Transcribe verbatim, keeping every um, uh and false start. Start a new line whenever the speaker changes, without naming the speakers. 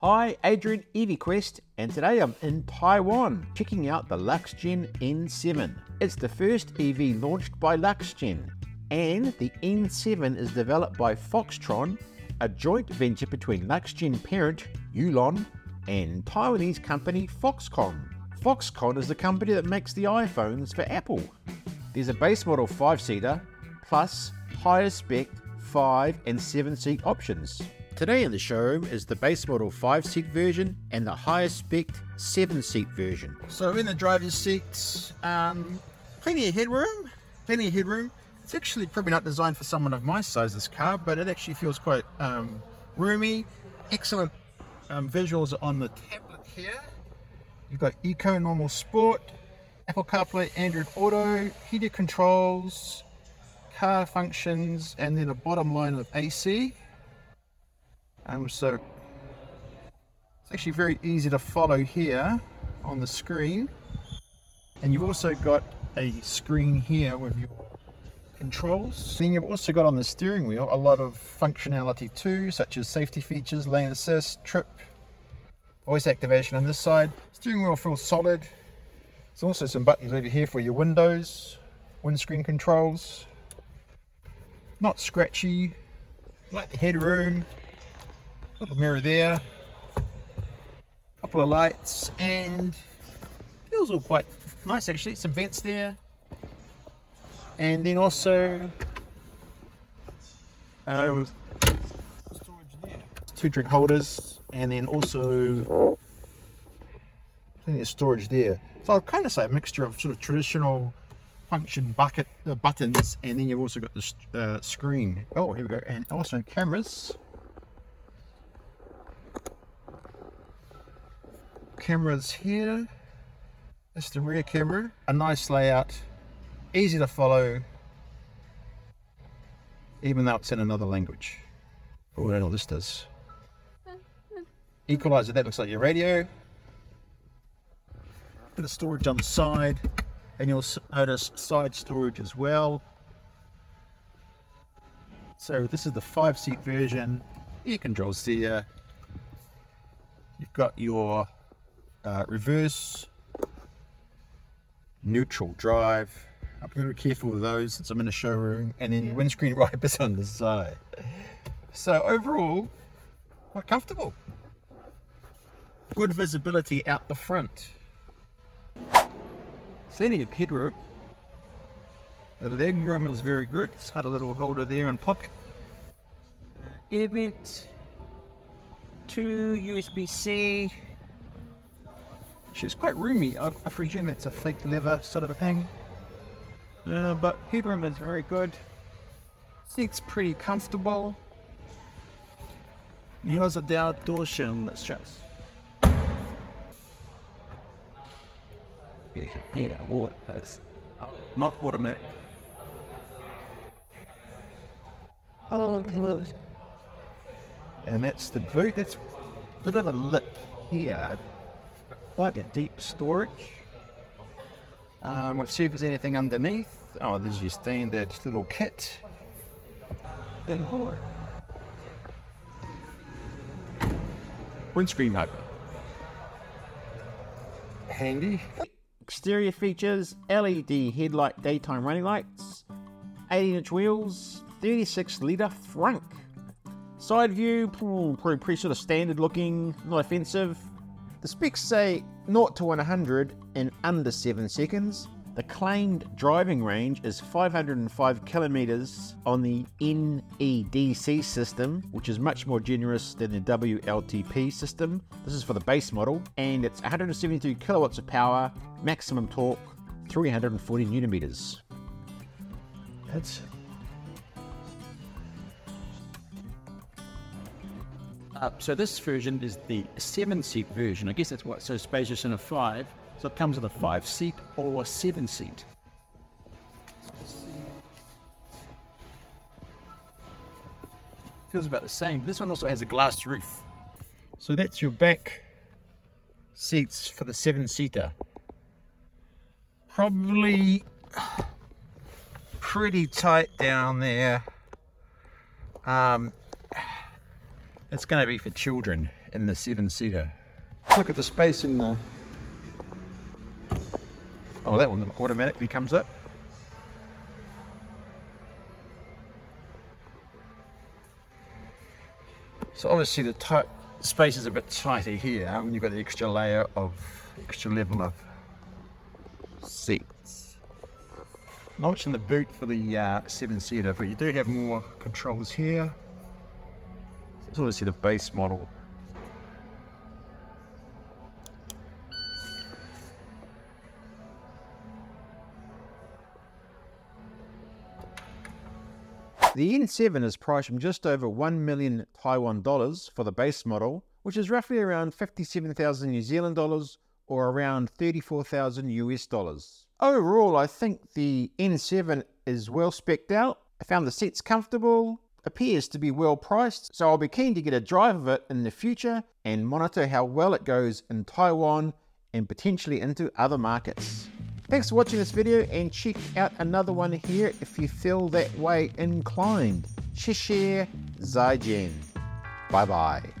Hi, Adrian EVQuest, and today I'm in Taiwan, checking out the Luxgen N seven. It's the first E V launched by Luxgen, and the N seven is developed by Foxtron, a joint venture between Luxgen parent Yulon and Taiwanese company Foxconn. Foxconn is the company that makes the iPhones for Apple. There's a base model five-seater, plus higher spec five and seven seat options. Today in the showroom is the base model five seat version and the higher spec seven seat version.
So in the driver's seat, um, plenty of headroom, plenty of headroom. It's actually probably not designed for someone of my size, this car, but it actually feels quite um, roomy. Excellent um, visuals on the tablet here. You've got Eco, Normal, Sport, Apple CarPlay, Android Auto, heated controls, car functions, and then a bottom line of A C. Um, so it's actually very easy to follow here on the screen, and you've also got a screen here with your controls. Then you've also got on the steering wheel a lot of functionality too, such as safety features, lane assist, trip, voice activation on this side. Steering wheel feels solid. There's also some buttons over here for your windows, windscreen controls. Not scratchy. Like the headroom. Little mirror there, couple of lights, and feels all quite nice actually. Some vents there, and then also um, storage there. Two drink holders, and then also plenty of storage there. So I'd kind of say a mixture of sort of traditional function bucket uh, buttons, and then you've also got the uh, screen. Oh, here we go, and also cameras. Cameras here. That's the rear camera. A nice layout, easy to follow, even though it's in another language. Oh, I don't know what this does. Equalizer, that looks like your radio. Bit of storage on the side, and you'll notice side storage as well. So this is the five seat version. Air controls there. You've got your Uh, reverse, neutral drive. I'm very careful with those since I'm in a showroom, and then windscreen wipers on the side. So overall, quite comfortable. Good visibility out the front. Plenty of headroom. The leg room is very good. It's got a little holder there and pocket. Air vent, two U S B C. She's quite roomy. I, I presume it's a fake leather sort of a thing. Uh, but headroom is very good. Seat's pretty comfortable. Here's a down door shim that shows. Yeah, yeah, water. That's not automatic. Oh, and that's the boot. That's a bit of a lip here. Like a deep storage. Um, let's see if there's anything underneath. Oh, there's your standard little kit. Then more. Windscreen wiper. Handy.
Exterior features: L E D headlight daytime running lights, eighteen inch wheels, thirty-six litre frunk. Side view, pretty, pretty sort of standard looking, not offensive. The specs say zero to one hundred in under seven seconds. The claimed driving range is five hundred five kilometers on the N E D C system, which is much more generous than the W L T P system. This is for the base model, and it's one hundred seventy-two kilowatts of power, maximum torque, three hundred forty newton meters.
That's
Uh, so this version is the seven seat version. I guess that's what's so spacious in a five. So it comes with a five seat or a seven seat.
feels about the same. This one also has a glass roof. So that's your back seats for the seven seater. Probably pretty tight down there. Um, it's going to be for children in the seven-seater. Look at the space in the... Oh, that one automatically comes up. So obviously the tight space is a bit tighter here when you've got the extra layer of, extra level of seats. Not much in the boot for the uh, seven-seater, but you do have more controls here. It's obviously the base model.
The N seven is priced from just over one million Taiwan dollars for the base model, which is roughly around fifty-seven thousand New Zealand dollars or around thirty-four thousand U S dollars. Overall, I think the N seven is well specced out. I found the seats comfortable, appears to be well priced, so I'll be keen to get a drive of it in the future and monitor how well it goes in Taiwan and potentially into other markets. Thanks for watching this video, and check out another one here if you feel that way inclined. Xie xie, zai jian. Bye bye.